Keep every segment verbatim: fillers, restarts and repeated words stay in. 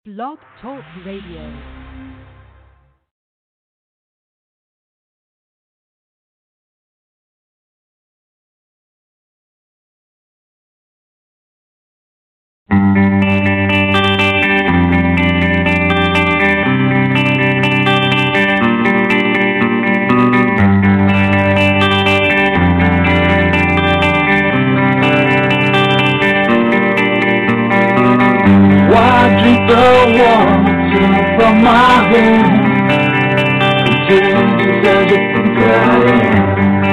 Blog Talk Radio. From my home until there's a crying.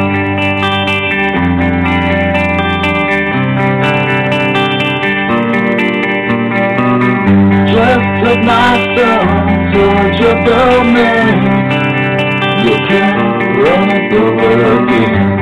Just took my son towards your domain. You can't run it over again.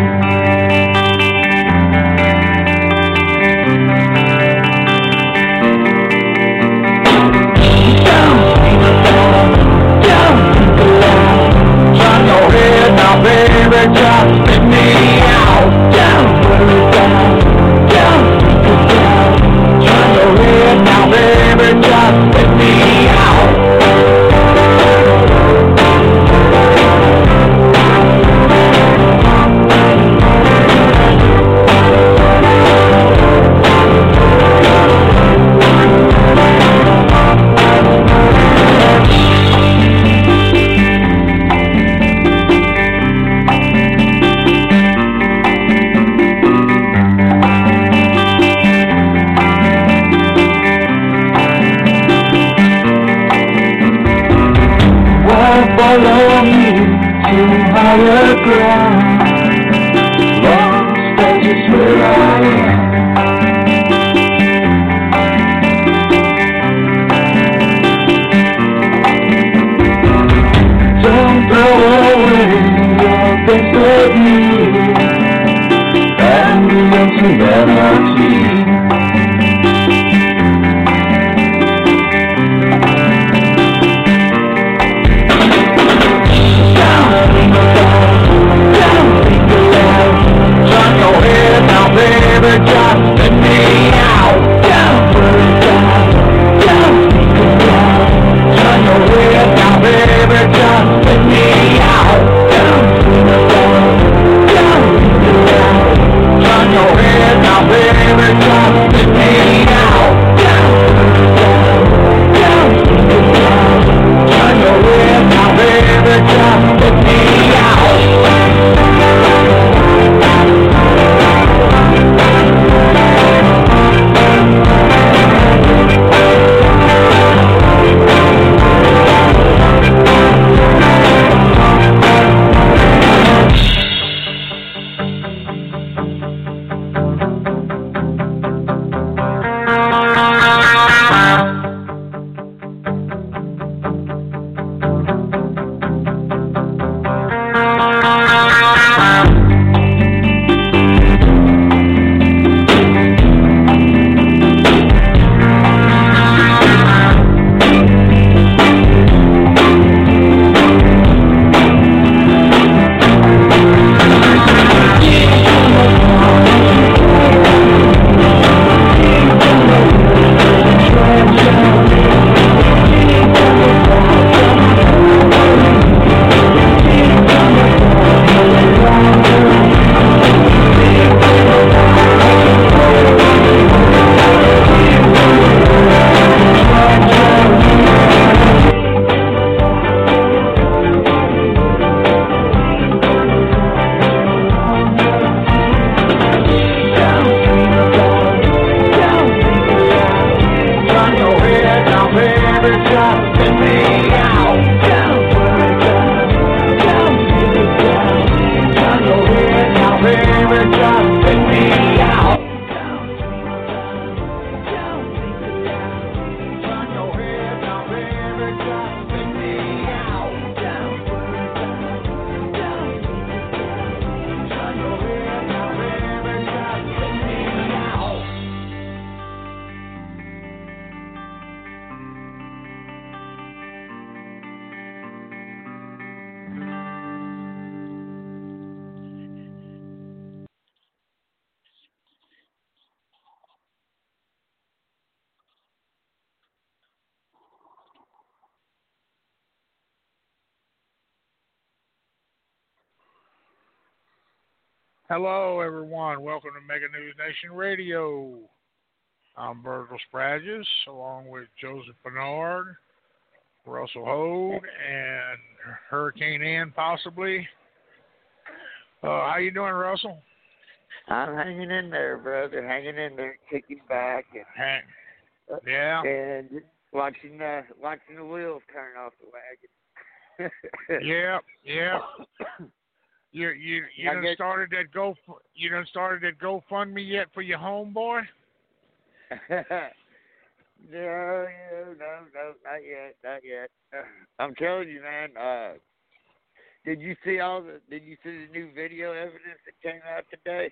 Now baby, just spit me out. Down, put it down. Down, put it down. Turn your head now baby, just spit me out. Follow me to higher ground. Lost, that's just where I am. Don't throw away your best of me and the ultimate melody. Down, Hello, everyone. Welcome to Mega News Nation Radio. I'm Virgil Spraggis, along with Joseph Bernard, Russell Hode, and Hurricane Ann, possibly. Uh, how you doing, Russell? I'm hanging in there, brother. Hanging in there, kicking back and Hang. Yeah. and just watching uh, watching the wheels turn off the wagon. Yeah. Yeah. You you you I done guess- started that go you done started that GoFundMe yet for your homeboy? no, no, no, no, not yet, not yet. I'm telling you, man. Uh, did you see all the? Did you see the new video evidence that came out today?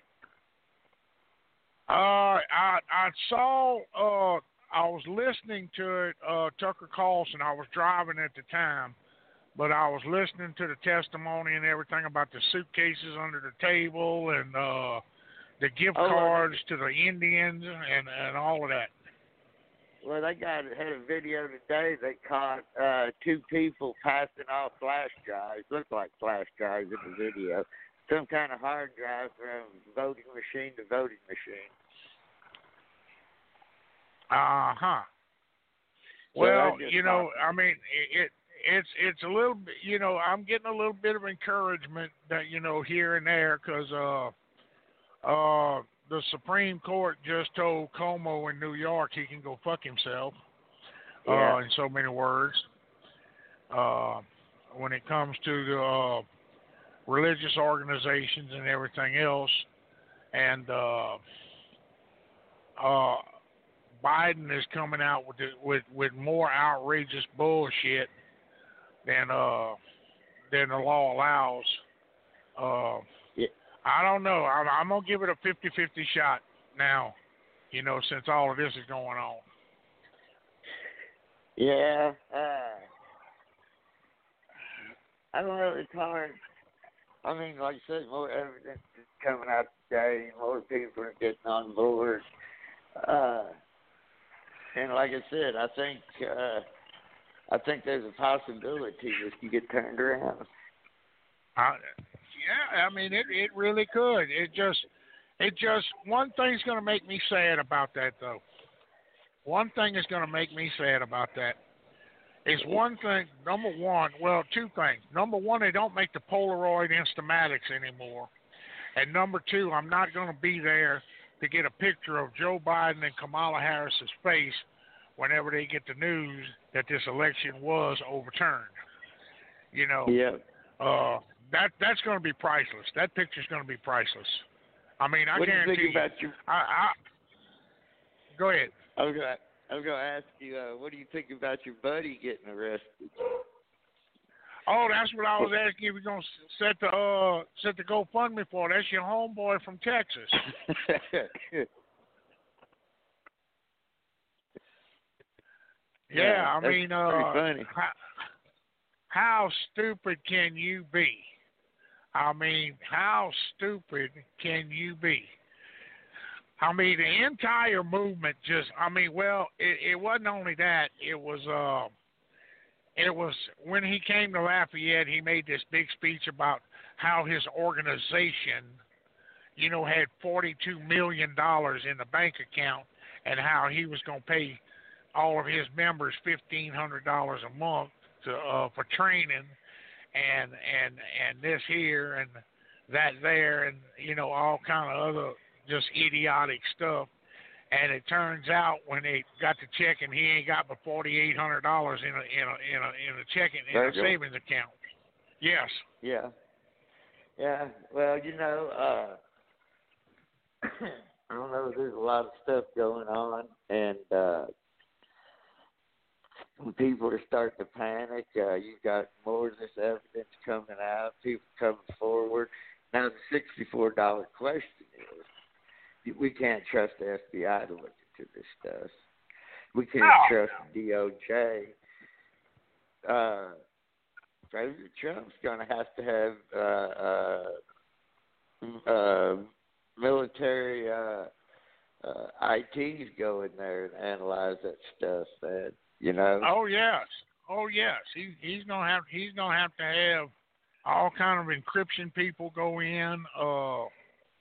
Uh, I I saw. Uh, I was listening to it. Uh, Tucker Carlson. I was driving at the time, but I was listening to the testimony and everything about the suitcases under the table and uh, the gift Oh, cards to the Indians and and all of that. Well, they got had a video today. They caught uh, two people passing off flash drives. Looked like flash drives in the video. Some kind of hard drive from voting machine to voting machine. Uh huh. So Well, that just you know, popped. I mean, it it's it's a little bit. You know, I'm getting a little bit of encouragement that you know here and there because uh uh. the Supreme Court just told Cuomo in New York he can go fuck himself, Yeah. uh, in so many words. Uh, when it comes to the uh, religious organizations and everything else, and uh, uh, Biden is coming out with the, with with more outrageous bullshit than uh, than the law allows. Uh, Yeah. I don't know. I'm, I'm going to give it a fifty-fifty shot now, you know, since all of this is going on. Yeah. Uh, I don't know. It's hard. I mean, like I said, more evidence is coming out today. More people are getting on board. Uh, and like I said, I think uh, I think there's a possibility this could get turned around. I, yeah, I mean, it, it really could. It just, it just, one thing's going to make me sad about that, though. One thing is going to make me sad about that. Is one thing, number one, well, two things. Number one, they don't make the Polaroid Instamatics anymore. And number two, I'm not going to be there to get a picture of Joe Biden and Kamala Harris's face whenever they get the news that this election was overturned. You know, Yeah. uh, that that's going to be priceless. That picture's going to be priceless. I mean, I What do you guarantee think you. about your? I, I, go ahead. I was gonna, I was gonna ask you, uh, what do you think about your buddy getting arrested? Oh, that's what I was asking if you're going to set the uh, set the GoFundMe for. That's your homeboy from Texas. Yeah, I that's mean, pretty uh, funny. how, how stupid can you be? I mean, how stupid can you be? I mean, the entire movement just, I mean, well, it, it wasn't only that. It was, uh, it was when he came to Lafayette, he made this big speech about how his organization, you know, had forty-two million dollars in the bank account and how he was going to pay all of his members fifteen hundred dollars a month to, uh, for training and, and, and this here and that there and, you know, all kind of other just idiotic stuff. And it turns out when they got the check and he ain't got but forty-eight hundred dollars in a, in a, in a, in a checking, in a savings account. Yes. Yeah. Yeah. Well, you know, uh, I don't know. There's a lot of stuff going on, and uh, people are starting to panic. Uh, you've got more of this evidence coming out. People coming forward. Now, the sixty-four dollar question is, we can't trust the F B I to look into this stuff. We can't No. trust the D O J. Uh, President Trump's going to have to have uh, uh, uh, military uh, uh, I Ts go in there and analyze that stuff. Man. You know. Oh yes. Oh yes. He he's gonna have he's gonna have to have all kind of encryption people go in. Uh,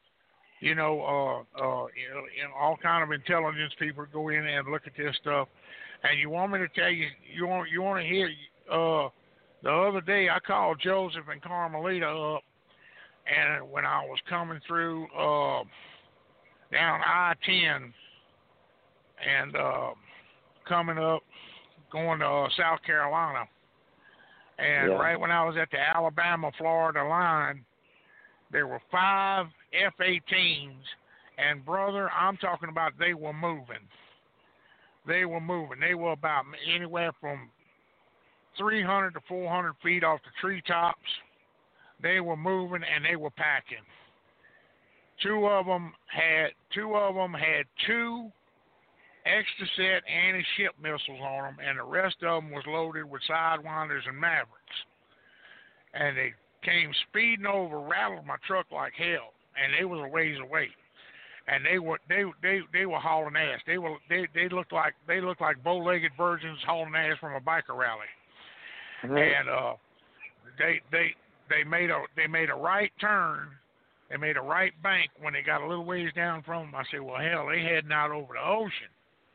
you know, uh, uh, you know, you know, all kind of intelligence people go in and look at this stuff. And you want me to tell you, you want you want to hear? Uh, the other day I called Joseph and Carmelita up, and when I was coming through uh, down I ten and uh, coming up, going to uh, South Carolina, and Yeah. right when I was at the Alabama-Florida line, there were five F eighteens, and brother, I'm talking about they were moving. They were moving. They were about anywhere from three hundred to four hundred feet off the treetops. They were moving and they were packing. Two of them had two of them had two extra set anti-ship missiles on them, and the rest of them was loaded with Sidewinders and Mavericks. And they came speeding over, rattled my truck like hell, and they was a ways away. And they were they they they were hauling ass. They were they they looked like they looked like bow-legged virgins hauling ass from a biker rally. Mm-hmm. And uh, they they they made a they made a right turn. They made a right bank when they got a little ways down from them. I said, well, hell, they heading out over the ocean.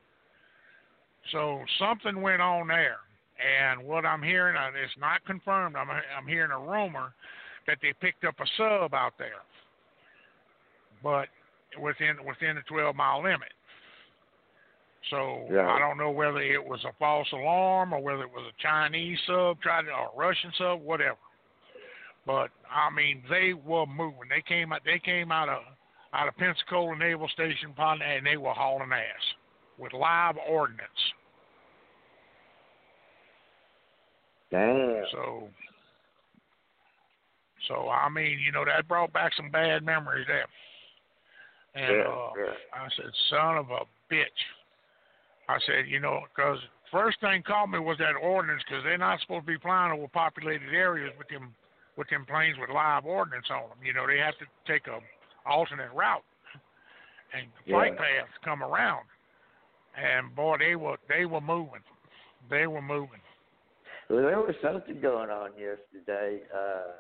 So something went on there. And what I'm hearing, uh, it's not confirmed. I'm I'm hearing a rumor that they picked up a sub out there, but within within the twelve mile limit. So Yeah. I don't know whether it was a false alarm or whether it was a Chinese sub, tried to, or a Russian sub, whatever. But I mean, they were moving. They came out. They came out of out of Pensacola Naval Station, and they were hauling ass with live ordnance. Damn. So, so I mean, you know, that brought back some bad memories there. And Yeah, uh, yeah. I said, son of a bitch. I said, you know, because first thing caught me was that ordnance, because they're not supposed to be flying over populated areas with them with them planes with live ordnance on them. You know, they have to take a alternate route and flight Yeah. paths come around. And boy, they were they were moving. They were moving. Well, there was something going on yesterday. Uh,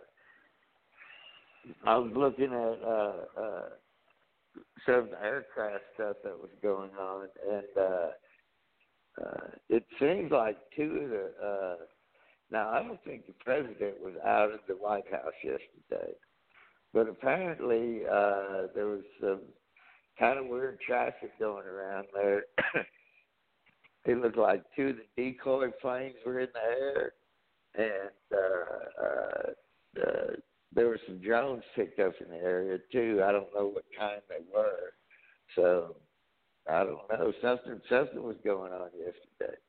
I was looking at uh, uh, some of the aircraft stuff that was going on, and uh, uh, it seems like two of the. Uh, now, I don't think the president was out of the White House yesterday, but apparently uh, there was some kind of weird traffic going around there. It looked like two of the decoy planes were in the air, and uh, uh, uh, there were some drones picked up in the area too. I don't know what kind they were, so I don't know. Something something was going on yesterday.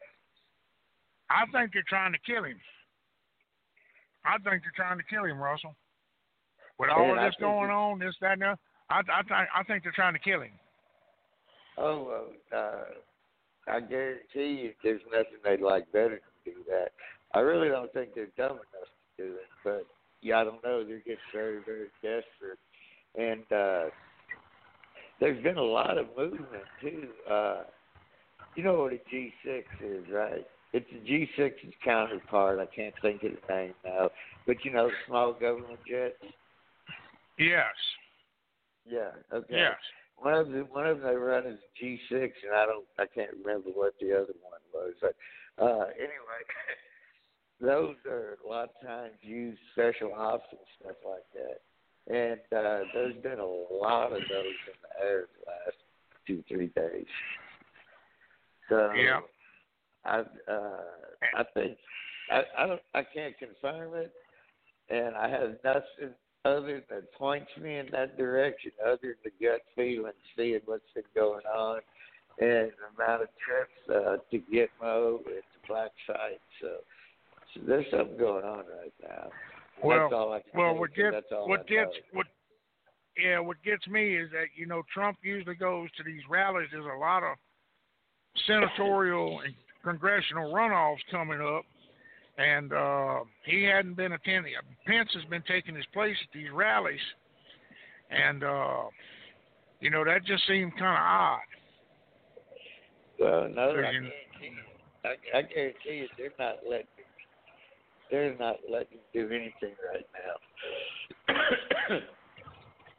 I think they're trying to kill him. I think they're trying to kill him, Russell. With all And of I this think going it- on, this, that, and that, I, I, think, I think they're trying to kill him. Oh, well, uh, I guarantee you there's nothing they'd like better than do that. I really don't think they're dumb enough to do it, but yeah, I don't know. They're getting very, very desperate. And uh, there's been a lot of movement, too. Uh, you know what a G six is, right? It's a G six's counterpart. I can't think of the name now. But, you know, small government jets? Yes. Yeah, okay. Yes. One of them, one of them they run is a G six, and I don't, I can't remember what the other one was. But uh, anyway, those are a lot of times used special ops and stuff like that. And uh, there's been a lot of those in the air the last two, three days. So Yeah. I, uh, I think I, I don't, I can't confirm it, and I have nothing other that points me in that direction, other than the gut feeling, seeing what's been going on, and the amount of trips uh, to Gitmo and to Black Site. So, so there's something going on right now. Well, that's all I can well, say, what 'cause gets that's all what I gets know. what yeah, what gets me is that you know Trump usually goes to these rallies. There's a lot of senatorial and congressional runoffs coming up, and uh, he hadn't been attending. Pence has been taking his place at these rallies, and uh, you know that just seemed kind of odd. Well, no, I You- guarantee you, I, I guarantee you, they're not letting, they're not letting him do anything right now.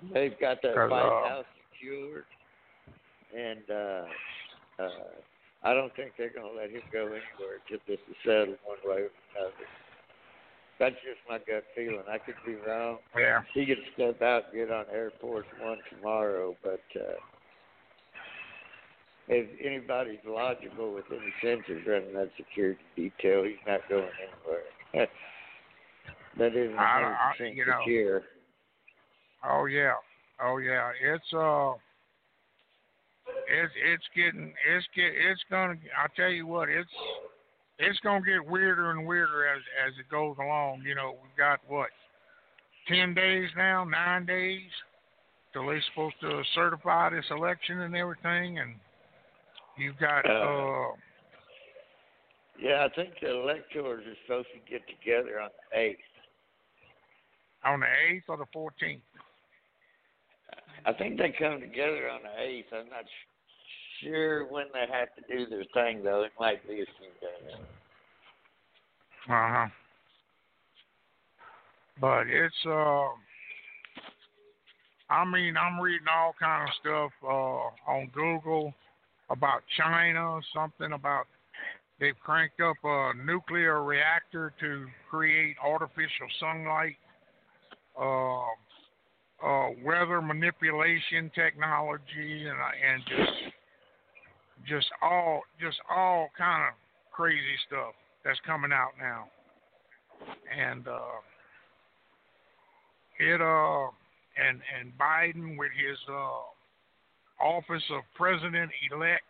they've got that 'Cause, White uh, House secured, and uh, uh, I don't think they're going to let him go anywhere until this is settled one way or another. That's just my gut feeling. I could be wrong. Yeah. He could step out and get on Air Force One tomorrow, but uh, if anybody's logical with any sense of running that security detail, he's not going anywhere. That isn't one hundred percent you know, secure. Oh yeah, oh yeah. It's uh, it's it's getting it's get it's gonna. I tell you what, it's it's gonna get weirder and weirder as as it goes along. You know, we've got what ten days now, nine days till they're supposed to certify this election and everything, and you've got Uh, uh. Yeah, I think the electors are supposed to get together on the eighth. On the eighth or the fourteenth? I think they come together on the eighth. I'm not sure when they have to do their thing, though. It might be a few days. Uh-huh. But it's, uh, I mean, I'm reading all kind of stuff uh, on Google about China, something about they've cranked up a nuclear reactor to create artificial sunlight. Uh, uh, weather manipulation technology, and and just just all just all kind of crazy stuff that's coming out now, and uh, it uh and and Biden with his uh, office of president elect,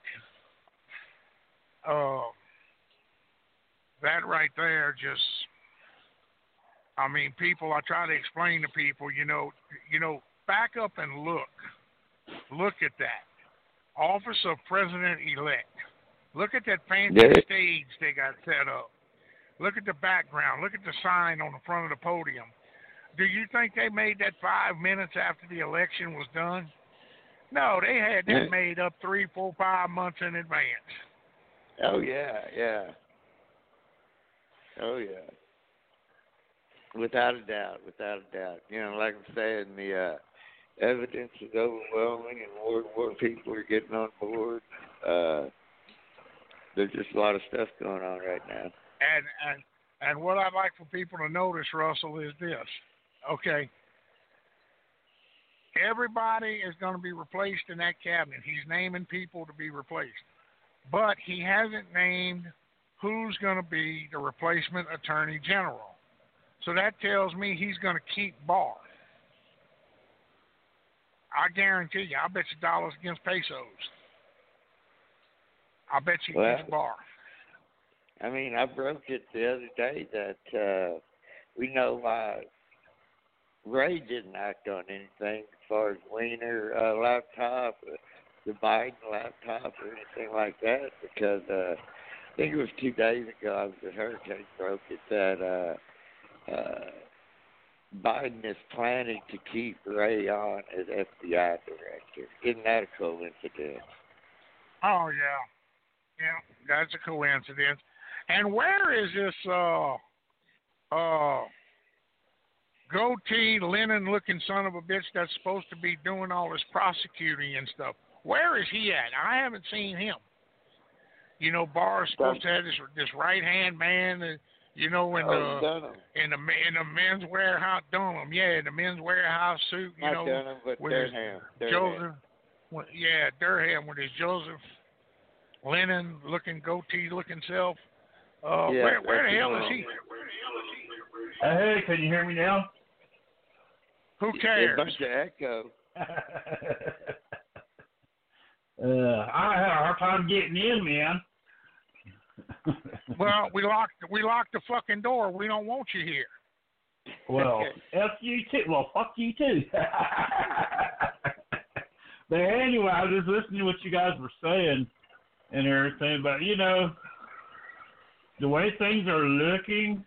uh, that right there just. I mean, people, I try to explain to people, you know, you know, back up and look. Look at that. Office of President-elect. Look at that fancy Yeah. stage they got set up. Look at the background. Look at the sign on the front of the podium. Do you think they made that five minutes after the election was done? No, they had that Yeah. made up three, four, five months in advance. Oh, yeah, yeah. Oh, yeah. Without a doubt, without a doubt. You know, like I'm saying, the uh, evidence is overwhelming, and more and more people are getting on board. Uh, there's just a lot of stuff going on right now. And and and what I'd like for people to notice, Russell, is this. Okay. Everybody is going to be replaced in that cabinet. He's naming people to be replaced. But he hasn't named who's going to be the replacement attorney general. So that tells me he's going to keep Barr. I guarantee you. I bet you dollars against pesos. I bet you Well, keeps Barr. I mean, I broke it the other day that uh, we know why Ray didn't act on anything as far as Wiener uh, laptop, uh, the Biden laptop, or anything like that, because uh, I think it was two days ago I was at Hurricane broke it that uh, uh, Biden is planning to keep Ray on as F B I director. Isn't that a coincidence? Oh, yeah. Yeah, that's a coincidence. And where is this uh, uh, goatee, linen-looking son of a bitch that's supposed to be doing all this prosecuting and stuff? Where is he at? I haven't seen him. You know, Barr's supposed to have this this right-hand man, uh, you know, in Oh, the Dunham. in the in the men's warehouse, Dunham, yeah, in the men's warehouse suit, you Not know, Dunham, but with his Durham. Durham. Joseph, with, yeah, Durham with his Joseph Lennon-looking goatee-looking self. Uh, Yeah, where where the that's hell his is he? Hey, can you hear me now? Who A cares? bunch of echo. uh, I had a hard time getting in, man. Well, we locked we locked the fucking door. We don't want you here. Well, F you too. Well, fuck you too. But anyway, I was just listening to what you guys were saying and everything. But, you know, the way things are looking,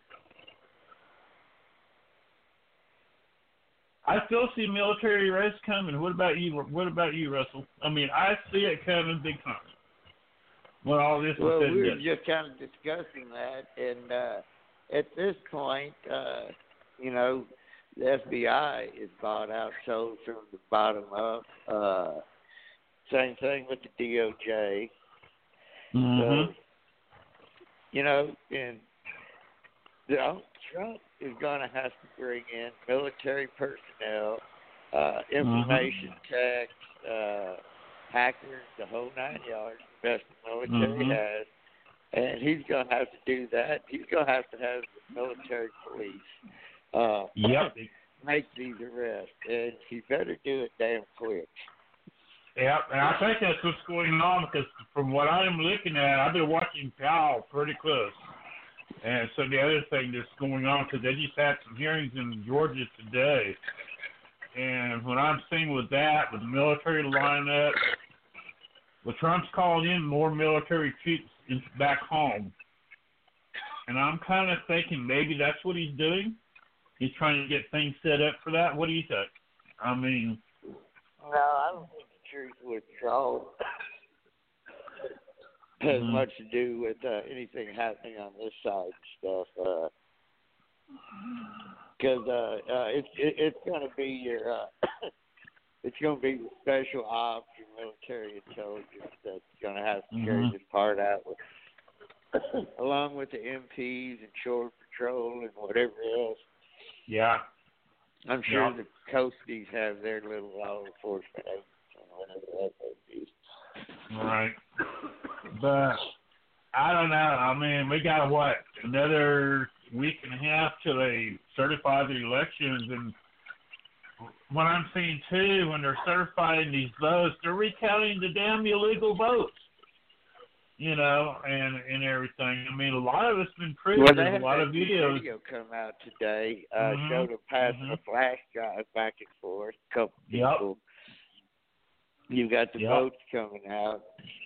I still see military arrest coming. What about you? What about you, Russell? I mean, I see it coming big time. When all this Well, is said we and were done. just kind of discussing that, and uh, at this point, uh, you know, the F B I is bought out, sold from the bottom up. Uh, same thing with the D O J. Mm-hmm. So, you know, and Donald Trump is going to have to bring in military personnel, uh, information Mm-hmm. tech, uh, hackers, the whole nine yards, the best the military Mm-hmm. has. And he's going to have to do that. He's going to have to have the military police uh, Yep. make these arrests. And he better do it damn quick. Yep, and I think that's what's going on because from what I'm looking at, I've been watching Powell pretty close. And so the other thing that's going on, because they just had some hearings in Georgia today, and what I'm seeing with that, with the military lineup, well, Trump's calling in more military troops back home. And I'm kind of thinking maybe that's what he's doing. He's trying to get things set up for that. What do you think? I mean... No, I don't think the truth withdrawal has Mhm. much to do with uh, anything happening on this side and stuff. Because uh, uh, uh, it's it, it's going to be your uh, it's going to be the special ops, your military intelligence that's going to have to carry Mhm. this part out, with, along with the M Ps and shore patrol and whatever else. Yeah. I'm sure Yeah. the coasties have their little law enforcement agents and whatever that may be. Right. But I don't know. I mean, we got what, another week and a half till they certify the elections, and what I'm seeing too, when they're certifying these votes, they're recounting the damn illegal votes. You know, and and everything. I mean, a lot of it's been proven. Well, they There's had a lot that of new videos. video come out today, uh, Mhm. showed them passing Mhm. a flash drive back and forth, a couple Yep. people. You got the Yep. votes coming out.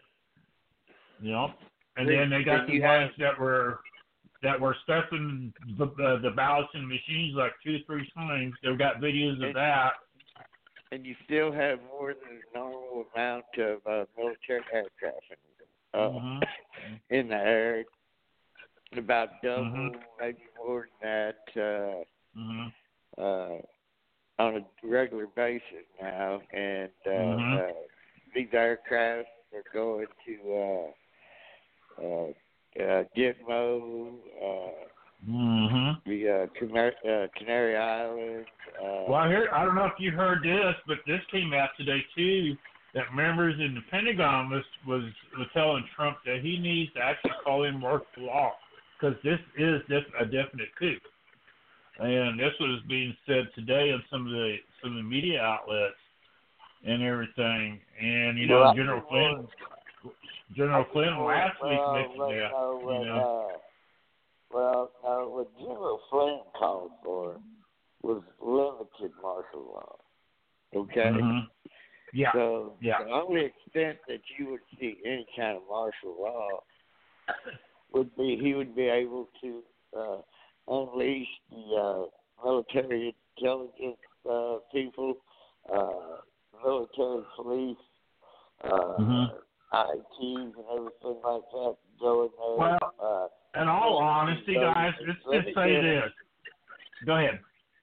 Yep. And Then- then they got then the you ones have- that were that were stuffing the the, the ballots in machines like two, three times. They've got videos of And- that. And you still have more than a normal amount of uh, military aircraft in, uh, Mhm. in the air. About double, Mhm. maybe more than that. Uh, Mhm. uh, on a regular basis now, and uh, Mhm. uh, these aircraft are going to uh, uh, uh, Gitmo, uh, Mhm. the uh, Canary, uh, Canary Islands. Uh, Well, I hear. I don't know if you heard this, but this came out today too. That members in the Pentagon was was, was telling Trump that he needs to actually call in martial law because this is def- a definite coup. And this was being said today on some of the some of the media outlets and everything. And you know, Well, I General think Clinton, General Clinton well, last week well, mentioned well, that. no, You what, know, uh, well, no, what General Flynn called for was limited martial law. Okay. Mhm. Yeah. So Yeah. the only extent that you would see any kind of martial law would be he would be able to uh, unleash the uh, military intelligence uh, people, uh, military police, uh, Mhm. I Ts, and everything like that. Go in there. Well, uh, in all honesty, guys, let's just say this. Go ahead.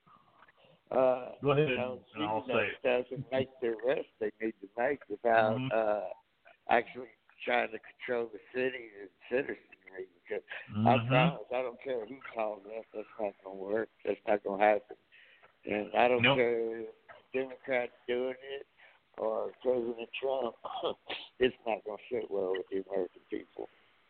Uh, Go ahead, you know, and I'll see say it. that stuff and make the arrest they need to make without Mhm. uh, actually trying to control the city and citizenry. Because I Mhm. promise, I don't care who calls us, that's not going to work. That's not going to happen. And I don't Nope. care if Democrats doing it or President Trump. It's not going to sit well with the American people.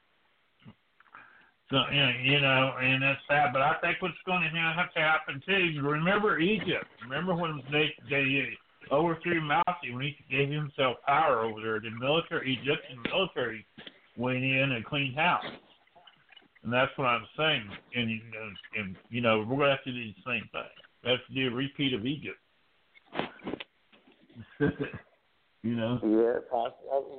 So, you know, you know, and that's sad. But I think what's going to have to happen too. Remember Egypt. Remember when they they overthrew Morsi when he gave himself power over there. The military, Egyptian military, went in and cleaned house. And that's what I'm saying. And you know, and you know, we're going to have to do the same thing. We have to do a repeat of Egypt. You know. Yeah, I, I mean,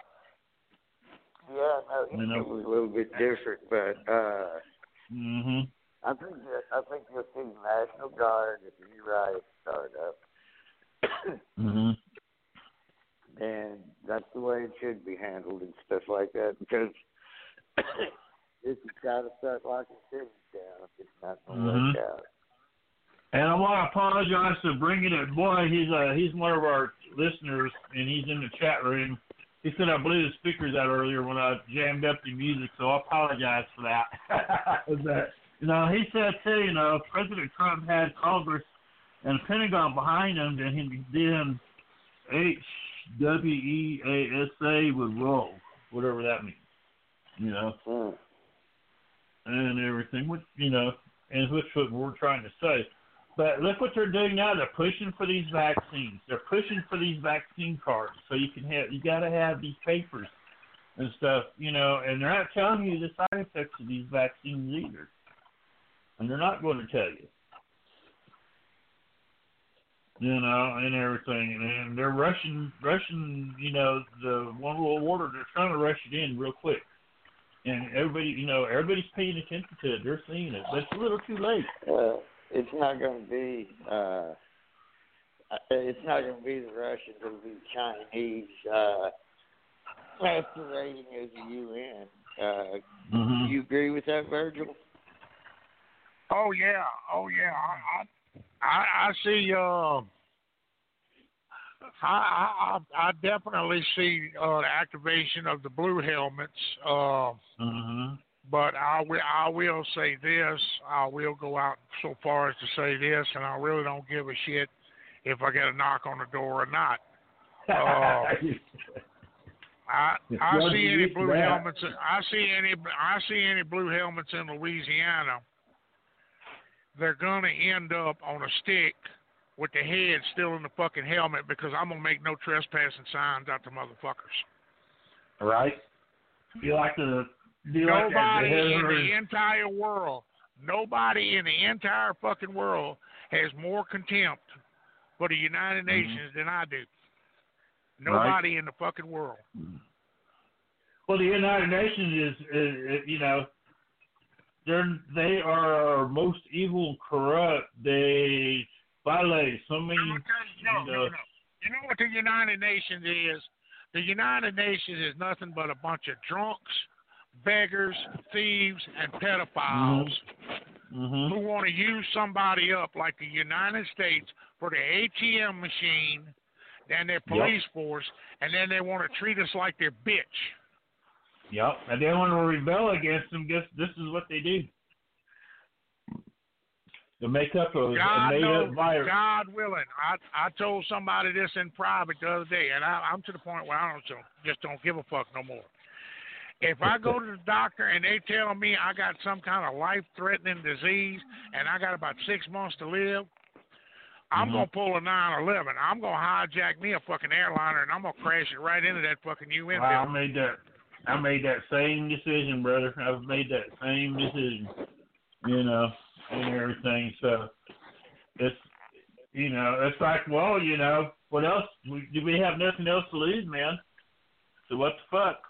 yeah, no, You know. it was a little bit different, but uh, Mhm. I think that, I think you'll see the National Guard if you right start up, Mhm. and that's the way it should be handled and stuff like that. Because if you try to start locking cities down, it's not going to Mhm. work out. And I want to apologize for bringing it. Boy, he's uh, he's one of our listeners, and he's in the chat room. He said I blew the speakers out earlier when I jammed up the music, so I apologize for that. that you know, he said, too, you know, President Trump had Congress and the Pentagon behind him, and then H W E A S A would roll, whatever that means, you know, Mm. and everything, which, you know, and which what we're trying to say. But look what they're doing now. They're pushing for these vaccines. They're pushing for these vaccine cards. So you can have, you got to have these papers and stuff, you know, and they're not telling you the side effects of these vaccines either. And they're not going to tell you. You know, and everything. And they're rushing, rushing, you know, the one world order. They're trying to rush it in real quick. And everybody, you know, everybody's paying attention to it. They're seeing it. But it's a little too late. Well, it's not going to be. Uh, it's not going to be the Russians. It'll be Chinese uh, masquerading as the U N. Uh, Mm-hmm. Do you agree with that, Virgil? Oh yeah, oh yeah. I I, I I see. Uh, I, I I definitely see uh, the activation of the blue helmets. Uh, Mm-hmm. But I will, I will say this. I will go out so far as to say this, and I really don't give a shit if I get a knock on the door or not. Uh, I I see any blue helmets. I see any. I see any blue helmets in Louisiana. They're gonna end up on a stick with the head still in the fucking helmet because I'm gonna make no trespassing signs out to motherfuckers. Right? You like to. Do you like Nobody that, in the entire world, nobody in the entire fucking world has more contempt for the United Mm-hmm. Nations than I do. Nobody right. in the fucking world. Well, the United Nations is, is, is you know, they're they are our most evil and corrupt. They violate so many. No, no, you know, no, no. You know what the United Nations is? The United Nations is nothing but a bunch of drunks, beggars, thieves, and pedophiles mm-hmm. who want to use somebody up like the United States for their A T M machine and their police yep. force, and then they want to treat us like their bitch. Yep, and they want to rebel against them. Guess this is what they do. To make up a, God a made-up knows, virus. God willing. I I told somebody this in private the other day, and I, I'm to the point where I don't just don't give a fuck no more. If I go to the doctor and they tell me I got some kind of life-threatening disease and I got about six months to live, I'm mm-hmm. going to pull a nine eleven. I'm going to hijack me a fucking airliner and I'm going to crash it right into that fucking U N well, building. I made that. I made that same decision, brother. I've made that same decision, you know, and everything. So it's, you know, it's like, well, you know, what else? We, do we have nothing else to lose, man? So what the fuck?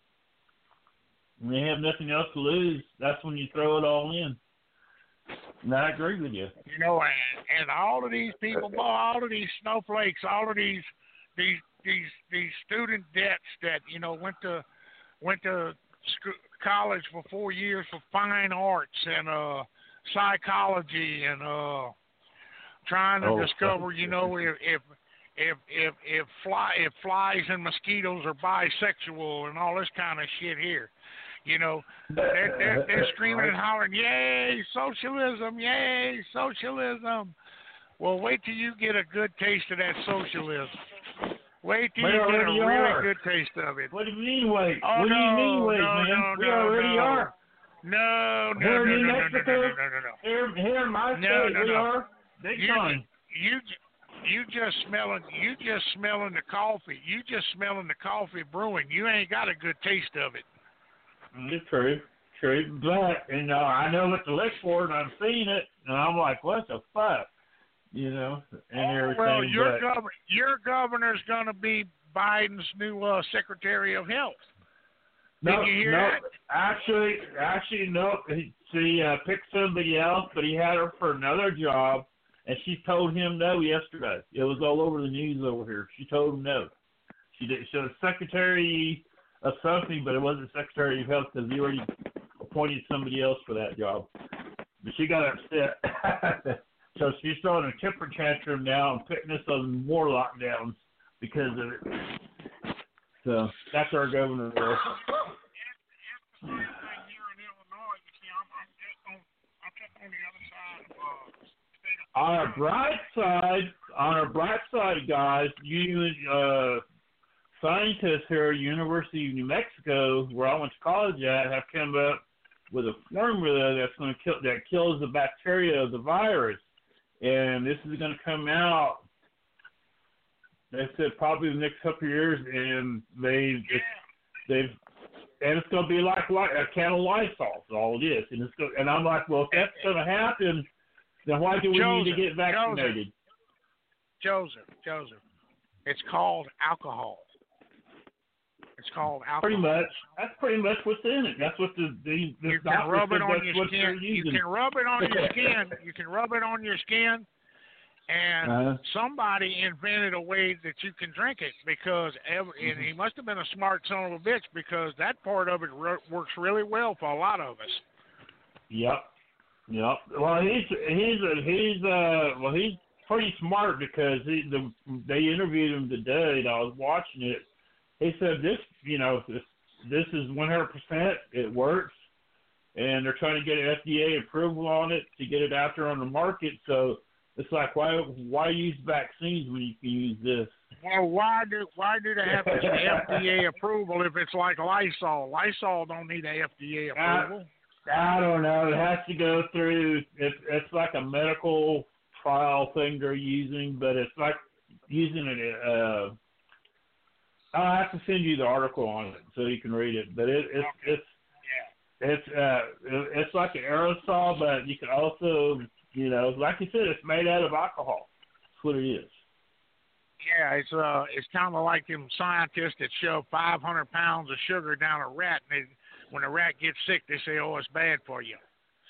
When you have nothing else to lose, that's when you throw it all in. And I agree with you. You know, and, and all of these people, all of these snowflakes, all of these these these these student debts that you know went to went to school, college for four years for fine arts and uh, psychology and uh, trying to oh, discover, you know, if if if if if fly if flies and mosquitoes are bisexual and all this kind of shit here. You know, they're, they're, they're screaming and hollering, yay, socialism, yay, socialism. Well, wait till you get a good taste of that socialism. Wait till we you get a really are. good taste of it. What do you mean wait? Oh, what no, do you mean wait, no, man? no, we no, already no. are. No, no, We're no, in no, no, Mexico. no, no, no, no, no. Here, here in my No, state, no, we no. are. Big You, time. you, you just smelling, you just smelling the coffee. You just smelling the coffee brewing. You ain't got a good taste of it. It's true. True, but you know, I know what to look for, and I'm seeing it, and I'm like, what the fuck, you know, and oh, everything. Well, your but, governor, your governor's going to be Biden's new uh, Secretary of Health. Did no, you hear no, that? actually, actually, no. He, she uh, picked somebody else, but he had her for another job, and she told him no yesterday. It was all over the news over here. She told him no. She did. She was Secretary of something, but it wasn't Secretary of Health because he already appointed somebody else for that job. But she got upset. So she's throwing a temper tantrum now and putting us on more lockdowns because of it. So that's our governor there. On our bright side, on our bright side, guys, you uh, scientists here at University of New Mexico, where I went to college at, have come up with a formula that's going to kill that kills the bacteria of the virus, and this is going to come out. They said probably the next couple of years, and they it's, they've and it's going to be like, like a can of Lysol, is all it is. And it's going, and I'm like, well, if that's going to happen, then why do we Joseph, need to get vaccinated? Joseph, Joseph, it's called alcohol. It's called alcohol. Pretty much. That's pretty much what's in it. That's what the the, the you can rub it on your skin. You can rub it on your skin. You can rub it on your skin. And uh, somebody invented a way that you can drink it because every, mm-hmm. and he must have been a smart son of a bitch because that part of it re- works really well for a lot of us. Yep. Yep. Well, he's he's a, he's uh well he's pretty smart because he the they interviewed him today and I was watching it. He said this you know this this is one hundred percent it works, and they're trying to get F D A approval on it to get it out there on the market. So it's like why why use vaccines when you can use this? Well, why do why do they have this F D A approval if it's like Lysol? Lysol don't need an F D A approval. I, I don't know. It has to go through. It's it's like a medical trial thing they're using, but it's like using it. Uh, I'll have to send you the article on it so you can read it. But it, it's okay. it's yeah. it's uh it's like an aerosol, but you can also. You know, like you said, it's made out of alcohol. That's what it is. Yeah, it's uh, it's kind of like them scientists that shove five hundred pounds of sugar down a rat, and they, when the rat gets sick, they say, "Oh, it's bad for you."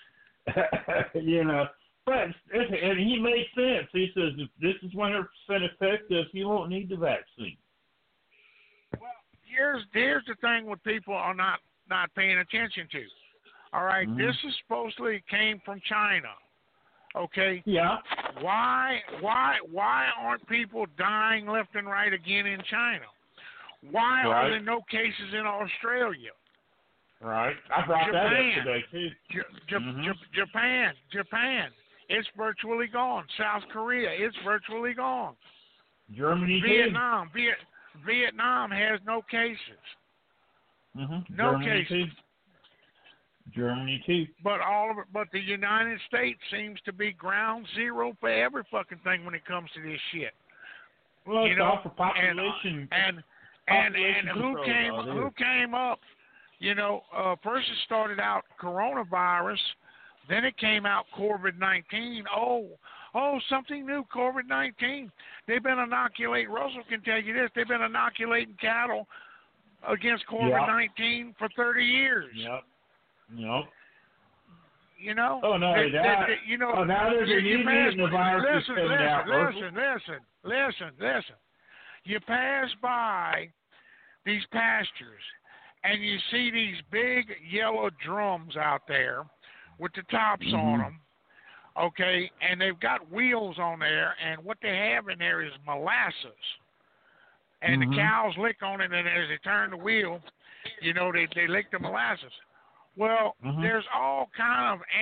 You know, but it's, and he makes sense. He says, "If this is one hundred percent effective, you won't need the vaccine." Well, here's here's the thing: what people are not not paying attention to. All right, mm-hmm. This is supposedly came from China. Okay. Yeah. Why why why aren't people dying left and right again in China? Why right. are there no cases in Australia? Right. I brought Japan, that up today too. J- J- mm-hmm. J- Japan, Japan, it's virtually gone. South Korea, it's virtually gone. Germany, Vietnam, Viet- Vietnam has no cases. Mm-hmm. No Germany cases. Too. Germany too. But all of it, but the United States seems to be ground zero for every fucking thing when it comes to this shit. Well, you it's know, all for population. And and and, and who came who came up? You know, uh, first it started out coronavirus, then it came out COVID nineteen. Oh, oh, something new, COVID nineteen. They've been inoculating. Russell can tell you this. They've been inoculating cattle against COVID nineteen yep. for thirty years. Yep. Yep. You know. Oh no, they, that. They, they, you know. Oh, now there's a new mutant of virus listen, coming listen, out. Listen, listen, listen, listen. You pass by these pastures, and you see these big yellow drums out there with the tops mm-hmm. on them. Okay, and they've got wheels on there, and what they have in there is molasses. And mm-hmm. the cows lick on it, and as they turn the wheel, you know, they, they lick the molasses. Well, mm-hmm. there's all kind of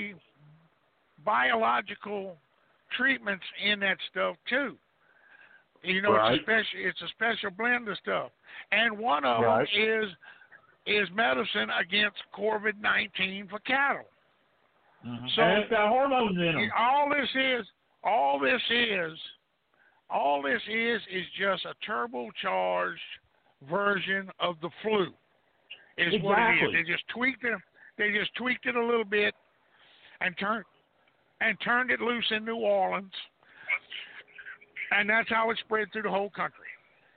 anti-biological treatments in that stuff, too. You know, right. it's, a special, it's a special blend of stuff. And one of right. them is is medicine against COVID nineteen for cattle. Mm-hmm. So and it's got hormones in them. All this is, all this is, all this is, is just a turbocharged version of the flu. Is exactly. what it is. They just tweaked it. They just tweaked it a little bit, and turned and turned it loose in New Orleans, and that's how it spread through the whole country.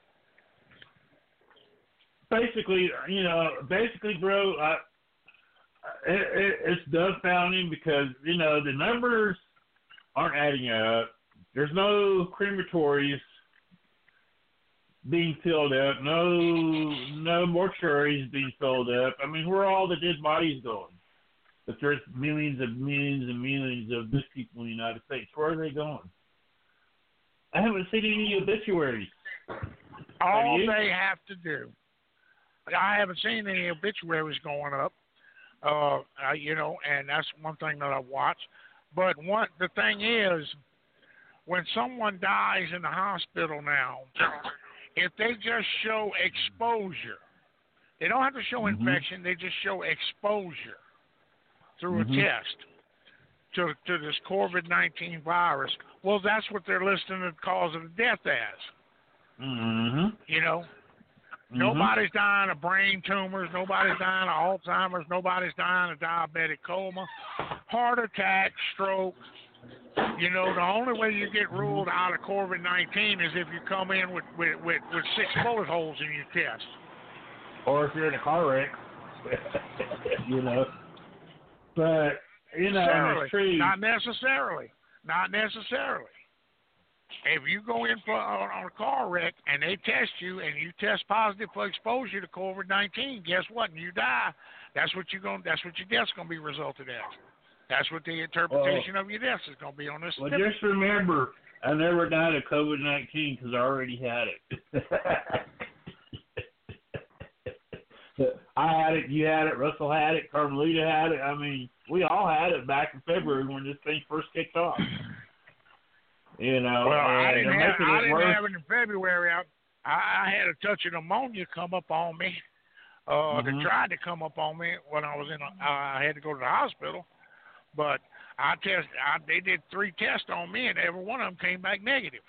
Basically, you know, basically, bro, I, it, it, it's dumbfounding because you know the numbers aren't adding up. There's no crematories being filled up, no no mortuaries being filled up. I mean, where are all the dead bodies going? But there's millions and millions and millions of this people in the United States. Where are they going? I haven't seen any obituaries. All they have to do, I haven't seen any obituaries going up, uh, uh, you know, and that's one thing that I watch. But one, the thing is, when someone dies in the hospital now, if they just show exposure, they don't have to show mm-hmm. infection, they just show exposure through mm-hmm. a test to to this COVID nineteen virus. Well, that's what they're listing the cause of death as. Mm-hmm. You know, mm-hmm. nobody's dying of brain tumors, nobody's dying of Alzheimer's, nobody's dying of diabetic coma, heart attack, stroke. You know, the only way you get ruled out of COVID nineteen is if you come in with, with, with, with six bullet holes in your chest. Or if you're in a car wreck, you know. But, you know, it's true. Not necessarily. Not necessarily. If you go in for on, on a car wreck and they test you and you test positive for exposure to COVID nineteen, guess what? And you die. That's what you're going. That's what your death's going to be resulted as. That's what the interpretation well, of your death is going to be on this. Well, just remember, I never died of COVID nineteen because I already had it. I had it, you had it, Russell had it, Carmelita had it. I mean, we all had it back in February when this thing first kicked off. You know, well, I didn't, have, I didn't worse. have it in February. I, I, I had a touch of pneumonia come up on me. Uh, mm-hmm. They tried to come up on me when I was in. A, I had to go to the hospital, but I test. I, they did three tests on me, and every one of them came back negative.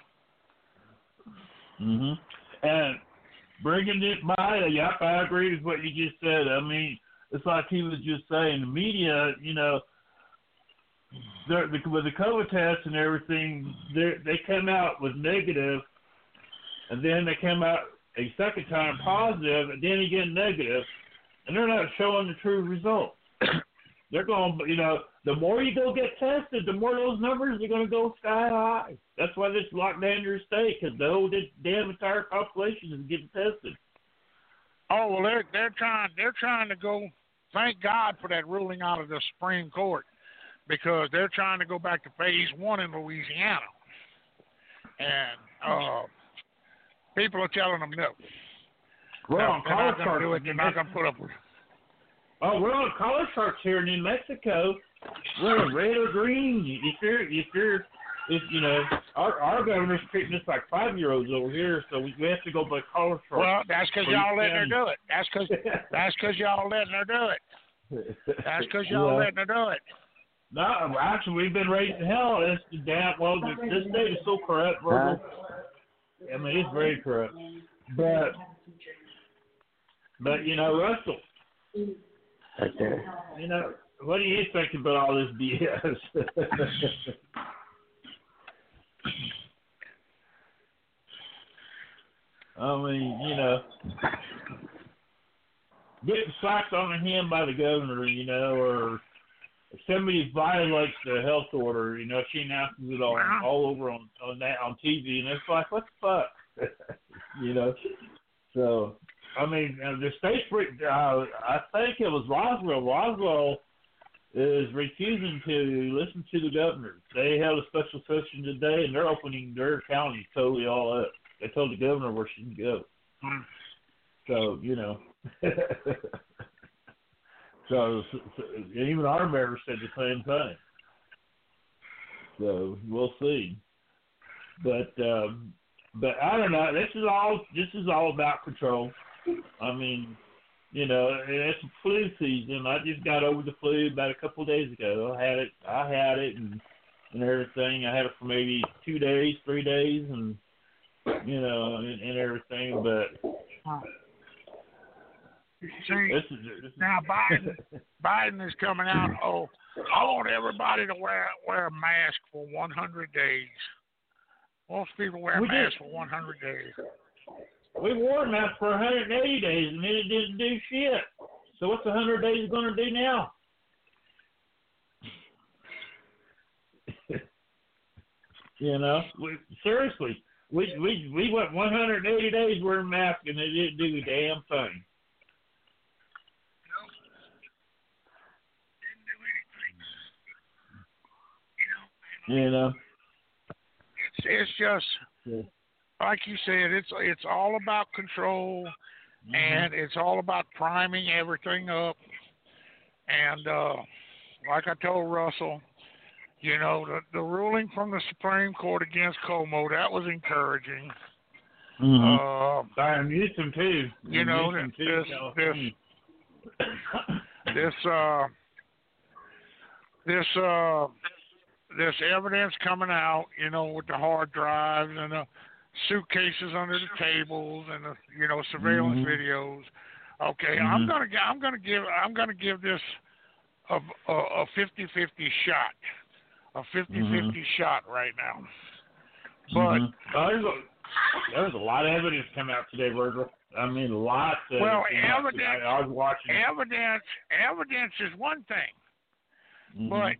Mhm. And bringing it by, yep, I agree with what you just said. I mean, it's like he was just saying. The media, you know. The, the, with the COVID tests and everything, they come out with negative, and then they come out a second time positive, and then again negative, and they're not showing the true results. They're going, you know, the more you go get tested, the more those numbers are going to go sky high. That's why this locked down your state, because the whole damn entire population is getting tested. Oh well, they're they're trying they're trying to go. Thank God for that ruling out of the Supreme Court. Because they're trying to go back to phase one in Louisiana. And uh, people are telling them no. We're no on they're college not going to do it. They're not going to put up with it. Oh, we're on college sharks here in New Mexico. We're red or green. If you're, if you're, if you know, our our governor's treating us like five-year-olds over here, so we, we have to go by college sharks. Well, that's because y'all letting her do it. That's because that's because y'all letting her do it. That's because y'all yeah. letting her do it. No, actually, we've been raising hell. It's the damn, well, this state is so corrupt, Virgil. I mean, it's very corrupt. But, but you know, Russell. Okay. You know, what do you think about all this B S? I mean, you know, getting slapped on the hand by the governor, you know, or if somebody violates the health order, you know, she announces it all all over on on that on T V, and it's like, what the fuck, you know? So, I mean, uh, the state, uh, I think it was Roswell. Roswell is refusing to listen to the governor. They held a special session today, and they're opening their county totally all up. They told the governor where she can go. Hmm. So, you know. So, so even our mayor said the same thing. So we'll see. But um, but I don't know. This is all this is all about control. I mean, you know, it's flu season. I just got over the flu about a couple of days ago. I had it. I had it and and everything. I had it for maybe two days, three days, and you know, and, and everything. But See, this is, this is, now Biden, Biden is coming out. Oh, I want everybody to wear wear a mask for one hundred days. Most people wear a we mask did. for one hundred days. We wore a mask for one hundred eighty days, and then it didn't do shit. So what's one hundred days going to do now? You know, we, seriously, we we we went one hundred eighty days wearing masks, and it didn't do a damn thing. You know. It's, it's just Yeah. like you said. It's it's all about control, Mm-hmm. and it's all about priming everything up. And uh, like I told Russell, you know, the, the ruling from the Supreme Court against Como, that was encouraging. Mm-hmm. Uh, I miss him too. you I know, miss him too, this California. this this uh this uh this evidence coming out, you know, with the hard drives and the suitcases under the tables and the, you know, surveillance Mhm. videos. Okay, Mhm. I'm gonna gi- I'm gonna give I'm gonna give this a a, a fifty-fifty shot, a fifty-fifty shot right now. But Mhm. oh, there's a, there was a lot of evidence come out today, Virgil. I mean, lots of well, it came out evidence today. I was watching. it. evidence evidence is one thing, Mhm. but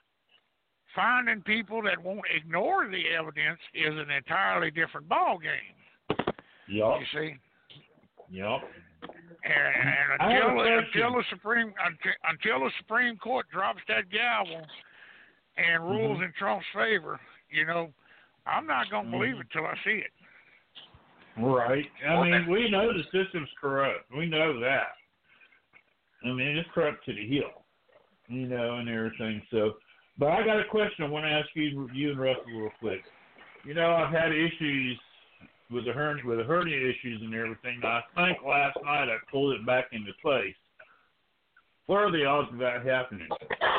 finding people that won't ignore the evidence is an entirely different ball game. Yup. You see, Yup. and, and I have a until question. until the Supreme until, until the Supreme Court drops that gavel and rules Mhm. in Trump's favor, you know, I'm not gonna believe Mhm. it till I see it. Right. I mean, we know the system's corrupt. We know that. I mean, it's corrupt to the hill, you know, and everything. So, but I got a question I want to ask you, you and Russell, real quick. You know, I've had issues with the hernia, with the hernia issues and everything. I think last night I pulled it back into place. What are the odds of that happening?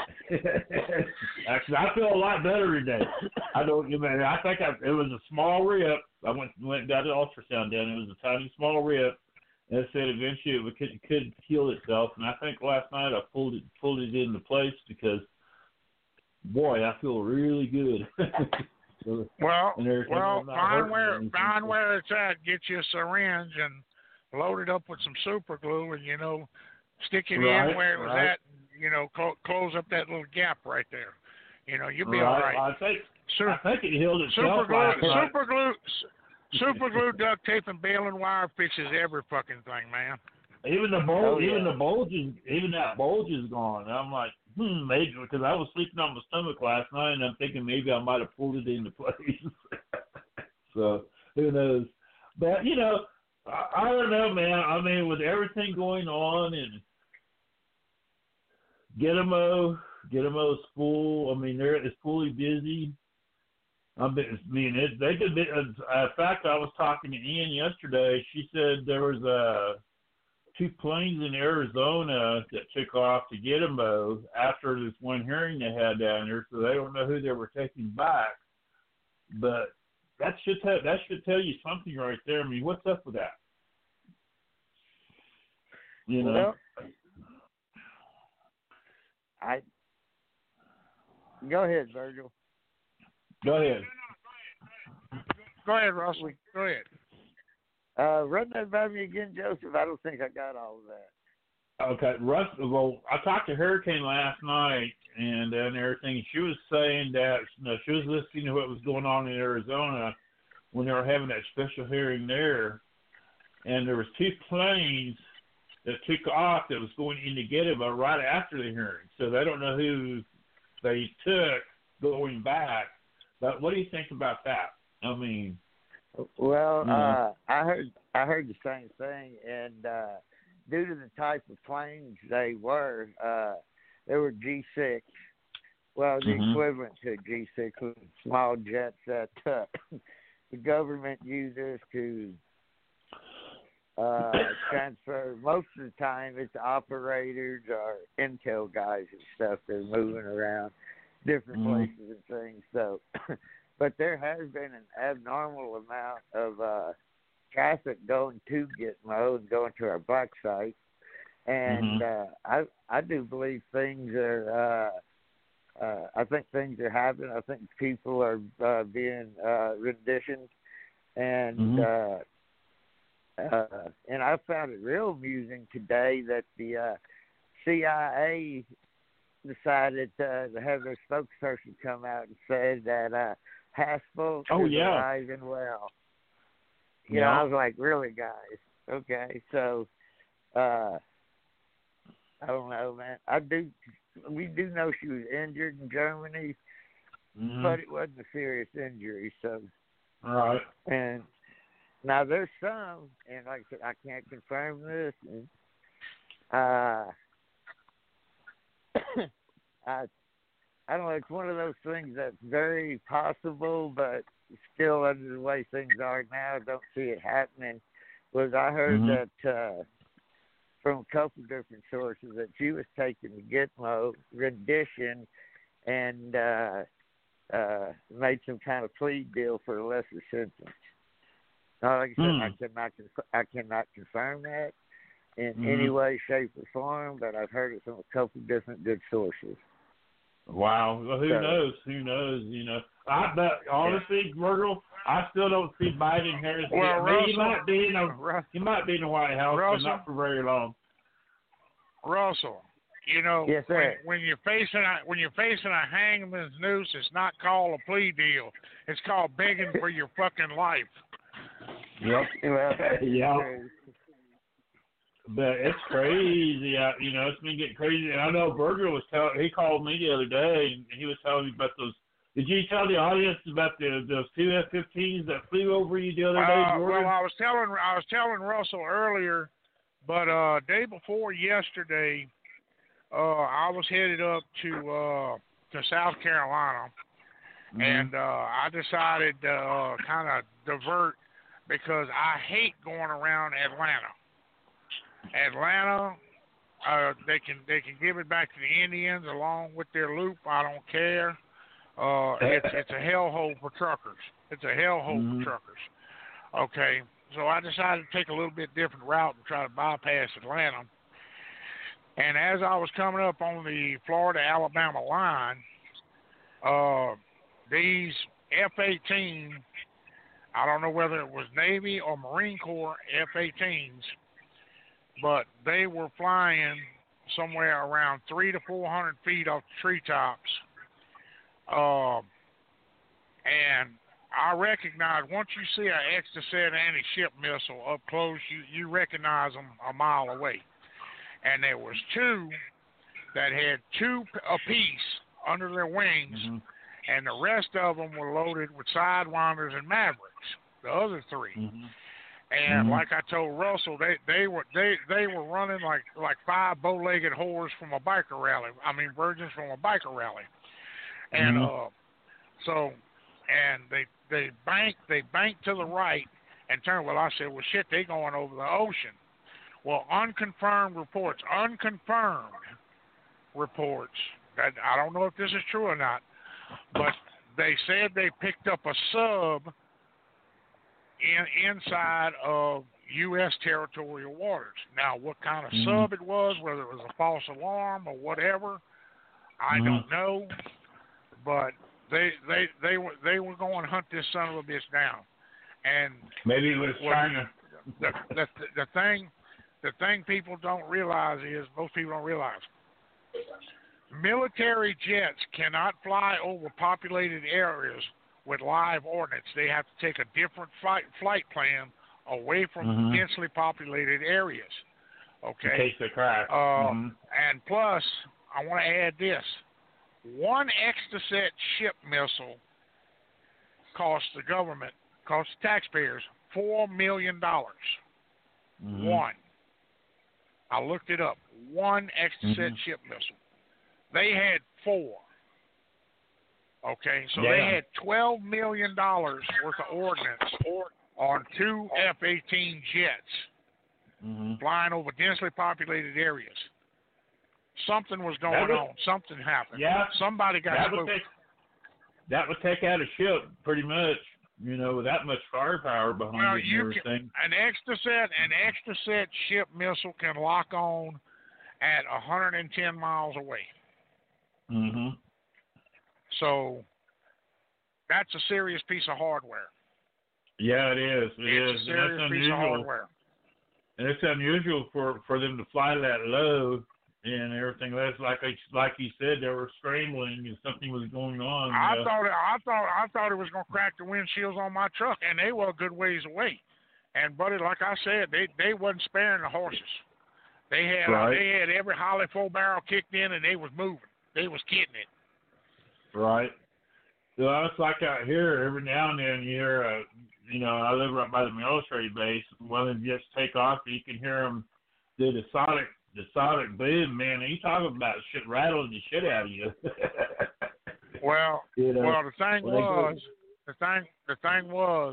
Actually, I feel a lot better today. I don't. I mean, I think I, it was a small rip. I went went and got an ultrasound done. It was a tiny small rip. And it said eventually it could could heal itself. And I think last night I pulled it pulled it into place because, boy, I feel really good. So, Well, and everything, well, I'm not find hurting or where anything. find where it's at. Get you a syringe and load it up with some super glue, and you know, stick it Right, in where it was right. at. And, you know, clo- close up that little gap right there. You know, you'll be right. all right. I think Sur- I think it healed super itself glue, last night. super glue, s- super glue, duct tape, and baling wire fixes every fucking thing, man. Even the bulge, Oh, yeah. even the bulge is, even that bulge is gone. And I'm like, hmm, maybe because I was sleeping on my stomach last night, and I'm thinking maybe I might have pulled it into place. So who knows? But you know, I, I don't know, man. I mean, with everything going on and Getamo, Getamo school, I mean, they're it's fully busy. I mean, it, they could be. In fact, I was talking to Ian yesterday. She said there was a. two planes in Arizona that took off to Getamo after this one hearing they had down there, so they don't know who they were taking back. But that should tell that should tell you something right there. I mean, what's up with that? You know. Well, I go ahead, Virgil. Go ahead. Go ahead, Russell. Go ahead. Uh, run that by me again, Joseph. I don't think I got all of that. Okay, Russ. Well, I talked to Hurricane last night and and everything. She was saying that you know, she was listening to what was going on in Arizona when they were having that special hearing there, and there was two planes that took off that was going into Getamo right after the hearing. So they don't know who they took going back. But what do you think about that? I mean. Well, Mhm. uh, I heard I heard the same thing, and uh, due to the type of planes they were, uh, they were G six. Well, the Mhm. equivalent to G six was small jets that uh, the government uses to uh, transfer. Most of the time, it's operators or intel guys and stuff. They're moving around different Mhm. places and things. So. But there has been an abnormal amount of uh, traffic going to Gitmo and going to our black site, and Mhm. uh, I I do believe things are. Uh, uh, I think things are happening. I think people are uh, being uh, renditioned, and Mhm. uh, uh, and I found it real amusing today that the uh, C I A decided uh, to have their spokesperson come out and say that. Uh, Haspel Oh, is yeah. alive and well. You Yeah. know, I was like, really, guys? Okay, so uh, I don't know, man. I do. We do know she was injured in Germany, Mm-hmm. but it wasn't a serious injury. So, Right. and now there's some, and like I said, I can't confirm this. And, uh, I, I don't know. It's one of those things that's very possible, but still, under the way things are now, I don't see it happening. Was I heard Mm-hmm. that uh, from a couple different sources that she was taking the Gitmo rendition and uh, uh, made some kind of plea deal for a lesser sentence. Now, like I said, Mm. I cannot conf- I cannot confirm that in Mhm. any way, shape, or form, but I've heard it from a couple different good sources. Wow. Well, who So- knows? Who knows? You know, I bet honestly, Virgil, I still don't see Biden Harris. Well, I mean, he Russell- might be in a Ru- he might be in the White House, but Russell? not for very long. Russell, you know, Yes, when, sir. when you're facing a, when you're facing a hangman's noose, it's not called a plea deal. It's called begging for your fucking life. Yep. Well, Yeah. true. But it's crazy. I, you know, it's been getting crazy. And I know Virgil was telling. He called me the other day, and he was telling me about those. Did you tell the audience about the those two F fifteens that flew over you the other day, Uh, Jordan? well, I was telling I was telling Russell earlier, but uh, day before yesterday, uh, I was headed up to uh, to South Carolina, Mhm. and uh, I decided to uh, kind of divert because I hate going around Atlanta. Atlanta, uh, they can they can give it back to the Indians along with their loop. I don't care. Uh, it's it's a hellhole for truckers. It's a hellhole Mhm. for truckers. Okay, so I decided to take a little bit different route and try to bypass Atlanta. And as I was coming up on the Florida-Alabama line, uh, these F eighteen, I don't know whether it was Navy or Marine Corps F eighteens, but they were flying somewhere around three to four hundred feet off the treetops. Um, and I recognize once you see an Exocet anti-ship missile up close, you you recognize them a mile away. And there was two that had two apiece under their wings, Mhm. and the rest of them were loaded with Sidewinders and Mavericks. The other three. Mhm. And Mhm. like I told Russell, they they were they they were running like like five bow-legged whores from a biker rally. I mean, virgins from a biker rally. And Mhm. uh, so, and they they banked they banked to the right and turned. Well, I said, well, shit, they going over the ocean. Well, unconfirmed reports, unconfirmed reports. That I don't know if this is true or not, but they said they picked up a sub in inside of U S territorial waters. Now, what kind of Mhm. sub it was, whether it was a false alarm or whatever, I Mhm. don't know. But they they they were they were going to hunt this son of a bitch down. And Maybe it was what- China. the the the thing the thing people don't realize is most people don't realize military jets cannot fly over populated areas with live ordnance. They have to take a different flight flight plan away from Mhm. densely populated areas. In Okay. case they crash. Uh, Mhm. And plus, I want to add this: one Exocet ship missile cost the government, cost the taxpayers four million dollars. Mhm. One. I looked it up. One Exocet Mhm. ship missile. They had four. Okay, so Yeah. they had twelve million dollars worth of ordnance on two F eighteen jets Mhm. flying over densely populated areas. Something was going That would- on. Something happened. Yeah. Somebody got That would spooked. take that would take out a ship pretty much. You know, with that much firepower behind Well, it and you everything. An Exocet, an Exocet ship missile can lock on at one hundred ten miles away. Mhm. So that's a serious piece of hardware. Yeah, it is. It it's is. a And that's serious piece of unusual. hardware. And it's unusual for, for them to fly that low and everything. That's like they, like you said, they were scrambling and something was going on. I uh, thought it, I thought I thought it was going to crack the windshields on my truck, and they were a good ways away. And buddy, like I said, they they wasn't sparing the horses. They had Right. they had every Holly full barrel kicked in, and they was moving. They was getting it. Right. Well, it's like out here, every now and then you hear, uh, you know, I live right by the military base. One of them just take off, and you can hear them do the sonic, the sonic boom, man. And you talking about shit rattling the shit out of you. Well, you know, well, the thing was, the thing, the thing was,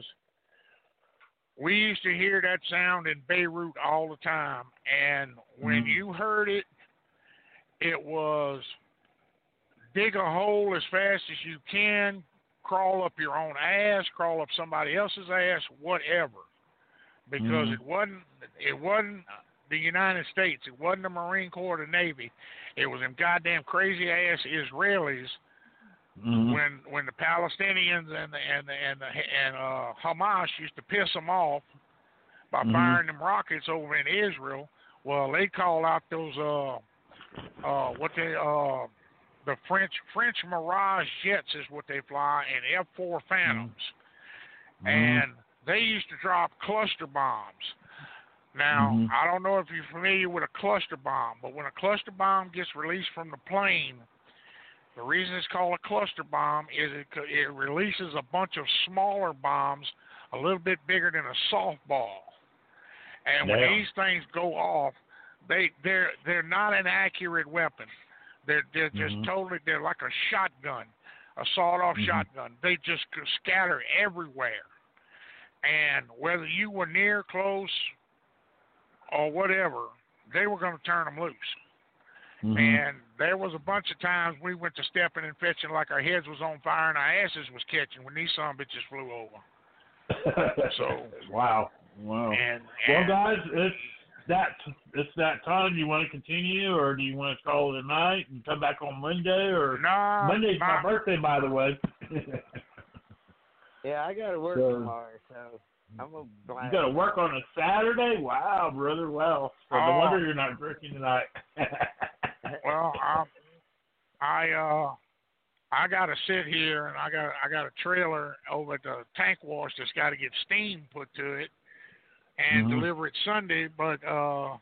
we used to hear that sound in Beirut all the time, and when mm. you heard it, it was dig a hole as fast as you can, crawl up your own ass, crawl up somebody else's ass, whatever, because mm. it wasn't, it wasn't the United States, it wasn't the Marine Corps or the Navy, it was them goddamn crazy ass Israelis. Mm-hmm. When when the Palestinians and the, and the, and the, and uh, Hamas used to piss them off by mm-hmm. firing them rockets over in Israel, well, they call out those uh uh what they uh the French French Mirage jets is what they fly, and F four Phantoms, mm-hmm. and they used to drop cluster bombs. Now mm-hmm. I don't know if you're familiar with a cluster bomb, but when a cluster bomb gets released from the plane, the reason it's called a cluster bomb is it, it releases a bunch of smaller bombs a little bit bigger than a softball. And when Damn. these things go off, they they're they're not an accurate weapon. They're they're just mm-hmm. totally they're like a shotgun, a sawed-off mm-hmm. shotgun. They just scatter everywhere. And whether you were near, close, or whatever, they were going to turn them loose. Mm-hmm. And there was a bunch of times we went to stepping and fetching like our heads was on fire and our asses was catching when these son bitches flew over. So wow, wow. And, well, and guys, it's that it's that time. Do you want to continue, or do you want to call it a night and come back on Monday? Or no, Monday's my, my birthday, by the way. Yeah, I got to work so, tomorrow, so I'm gonna. You got to work on a Saturday? Wow, brother. Well, so oh, no wonder you're not drinking tonight. Well, I, I, uh, I got to sit here, and I got, I got a trailer over at the tank wash that's got to get steam put to it, and mm-hmm. deliver it Sunday. But uh,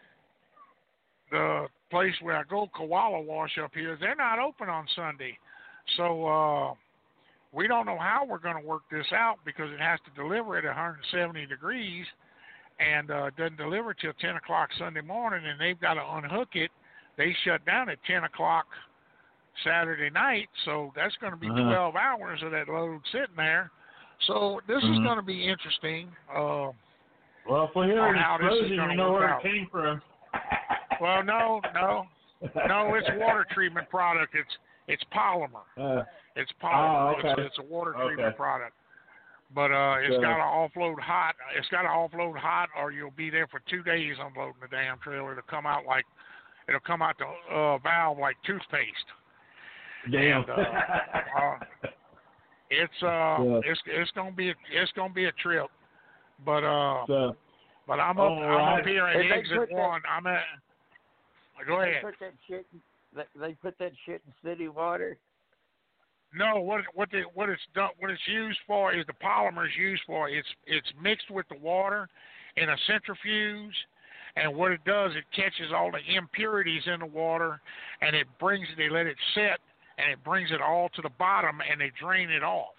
the place where I go, Koala Wash up here, they're not open on Sunday, so uh, we don't know how we're going to work this out because it has to deliver at one hundred seventy degrees, and uh, it doesn't deliver till ten o'clock Sunday morning, and they've got to unhook it. They shut down at ten o'clock Saturday night, so that's going to be uh-huh. twelve hours of that load sitting there. So this mm-hmm. is going to be interesting. Uh, well, if we hear an how this is explosion, gonna you know work where out. it came from. Well, no, no, no. It's water treatment product. It's it's polymer. Uh, It's polymer. oh, okay. It's, it's a water treatment Okay. product. But uh, it's So- got to offload hot. It's got to offload hot, or you'll be there for two days unloading the damn trailer. It'll come out like it'll come out the uh, valve like toothpaste. Damn. And, uh, uh, it's uh, Yeah. it's it's gonna be a, it's gonna be a trip. But uh, so, but I'm up all I'm right. up here at Hey, they exit put that- one. I'm at. Go They ahead. put that shit. in- They, they put that shit in city water. No, what what the, what it's done what it's used for is the polymer is used for. It's it's mixed with the water in a centrifuge, and what it does, it catches all the impurities in the water, and it brings they let it set, and it brings it all to the bottom, and they drain it off.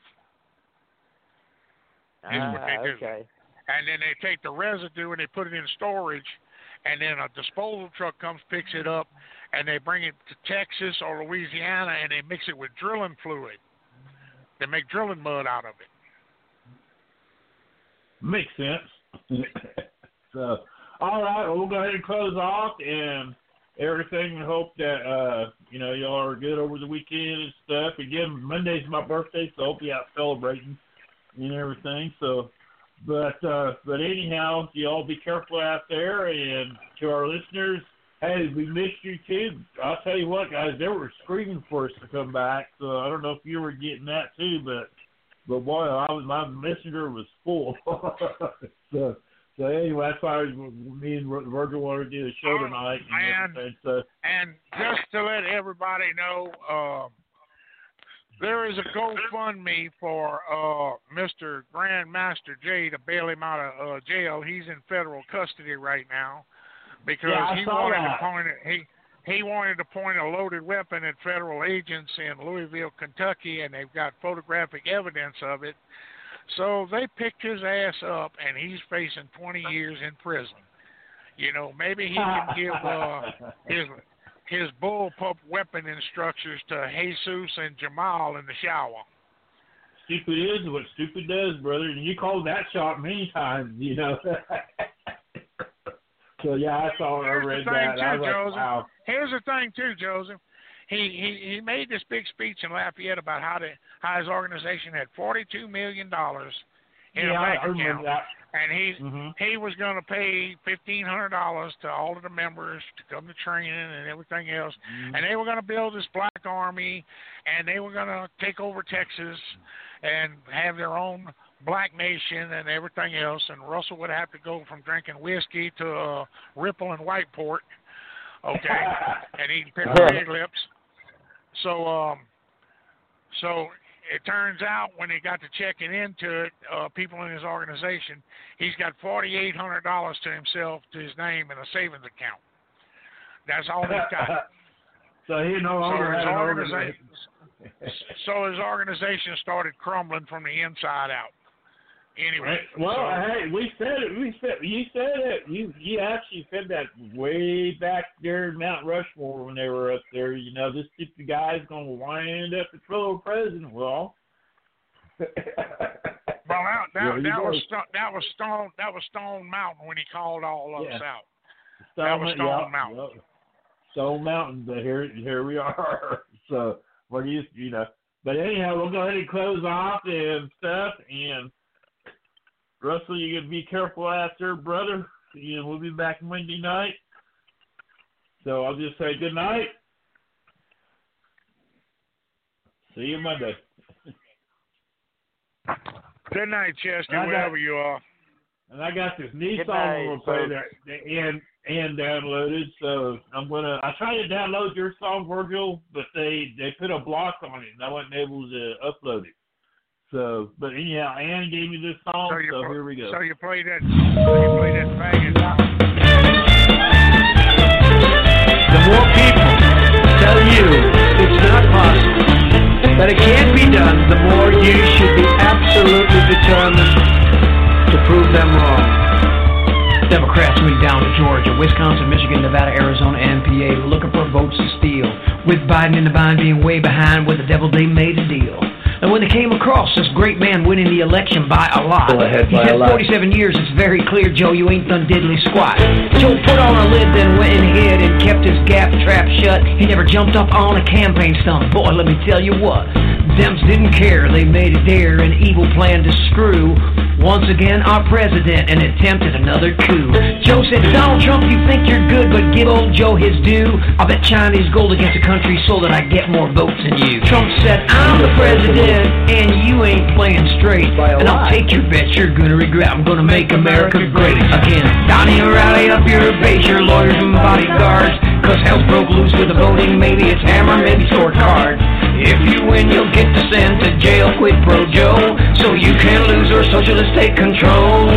Is what Ah, they do. okay. And then they take the residue and they put it in storage, and then a disposal truck comes, picks it up, and they bring it to Texas or Louisiana, and they mix it with drilling fluid. They make drilling mud out of it. Makes sense. So, all right, well, we'll go ahead and close off and everything. We hope that, uh, you know, y'all are good over the weekend and stuff. Again, Monday's my birthday, so I hope you're out celebrating and everything. So, but, uh, but anyhow, y'all be careful out there. And to our listeners, hey, we missed you too. I'll tell you what, guys, they were screaming for us to come back. So I don't know if you were getting that too, but, but boy, I was, my messenger was full. so, so anyway, that's why me and Virgil wanted to do the show Oh, tonight. man. And everything. So, And just to let everybody know, uh, there is a GoFundMe for uh, Mister Grandmaster Jay to bail him out of uh, jail. He's in federal custody right now because Yeah, I he saw wanted that. to point it. He he wanted to point a loaded weapon at federal agents in Louisville, Kentucky, and they've got photographic evidence of it. So they picked his ass up, and he's facing twenty years in prison. You know, maybe he can give uh, his his bullpup weapon instructions to Jesus and Jamal in the shower. Stupid is what stupid does, brother. And you called that shot many times, you know. So, yeah, I saw it. I read that. Too, I was like, Joseph. wow. Here's the thing, too, Joseph. He, he he made this big speech in Lafayette about how to, how his organization had forty-two million dollars in yeah, a bank I remember account. that. And he mm-hmm. he was going to pay fifteen hundred dollars to all of the members to come to training and everything else. Mm-hmm. And they were going to build this black army, and they were going to take over Texas and have their own black nation and everything else. And Russell would have to go from drinking whiskey to uh, Ripple and Whiteport, okay, and eating pig lips. So, um, so it turns out when he got to checking into it, uh, people in his organization, he's got forty-eight hundred dollars to himself, to his name, in a savings account. That's all he's got. So he no longer so had his an organization. So his organization started crumbling from the inside out. Anyway, well, so, hey, we said it. We said you said it. You you actually said that way back there in Mount Rushmore when they were up there. You know, this stupid guy's going to wind up the fellow president. Well, well, that that, that was that was Stone that was Stone Mountain when he called all of yeah. us out. Stone, that was Stone yeah, Mountain. Yeah. Stone Mountain, but here here we are. So what do you you know? But anyhow, we'll go ahead and close off and stuff and. Russell, you gotta be careful out there, brother. You know, we'll be back Monday night. So I'll just say good night. See you Monday. Good night, Chester, wherever you are. And I got this new Good song night, I'm gonna play that and and downloaded. So I'm gonna I tried to download your song, Virgil, but they they put a block on it, and I wasn't able to upload it. So, but anyhow, Ann gave me this song, so, so pl- here we go. So you play that, so you play that faggot. The more people tell you it's not possible, that it can't be done, the more you should be absolutely determined to prove them wrong. Democrats moving down to Georgia, Wisconsin, Michigan, Nevada, Arizona, and P A looking for votes to steal. With Biden in the bind being way behind, with the devil they made a deal. And when they came across this great man winning the election by a lot, Go ahead, he by said a lot. forty-seven years, it's very clear, Joe, you ain't done diddly squat. Joe put on a lid, then went and hid and kept his gap trap shut. He never jumped up on a campaign stump. Boy, let me tell you what, Dems didn't care. They made a dare, an evil plan to screw once again our president and attempted another coup. Joe said, Donald Trump, you think you're good, but give old Joe his due. I'll bet Chinese gold against the country so that I get more votes than you. Trump said, I'm the president and you ain't playing straight. And I'll take your bet, you're gonna regret. I'm gonna make America great again. Donnie, rally up your base, your lawyers and bodyguards, cause hell broke loose with the voting. Maybe it's hammer, maybe scorecard. If you win, you'll get to send to jail, quid pro Joe, so you can lose or socialists take control.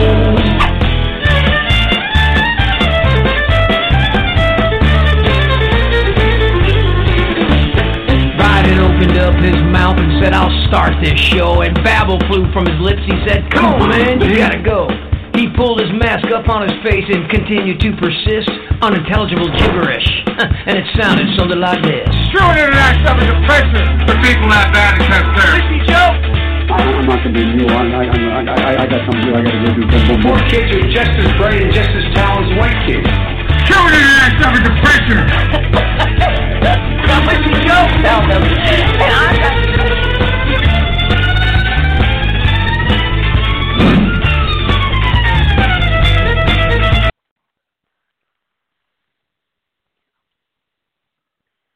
Biden opened up his mouth and said, I'll start this show, and babble flew from his lips. He said, come on, man, you gotta go. He pulled his mask up on his face and continued to persist, unintelligible gibberish, and it sounded something like this. True internet stuff is a pressure for people not bad and concerned. Listen, Joe. I'm not gonna be new. I, I, I, I got something I gotta go do. Boom, boom, Poor kids are just as bright and just as talented as white kids. True internet stuff is a pressure. Now listen, Joe. Now, now, and I